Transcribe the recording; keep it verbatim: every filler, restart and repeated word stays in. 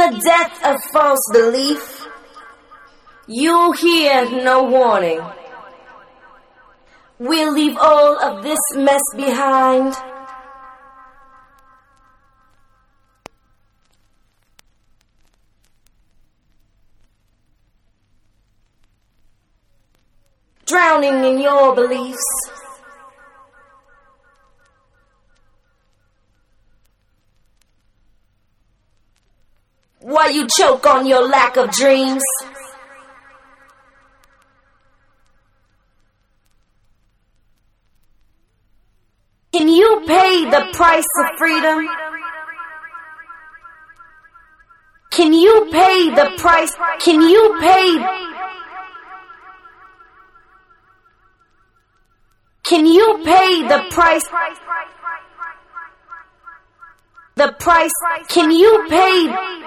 the death of false belief, you'll hear no warning. We'll leave all of this mess behind. Drowning in your beliefs. While you choke on your lack of dreams. Can you pay the price of freedom? Can you pay the price? Can you pay? Can you pay the price? The price? Can you pay?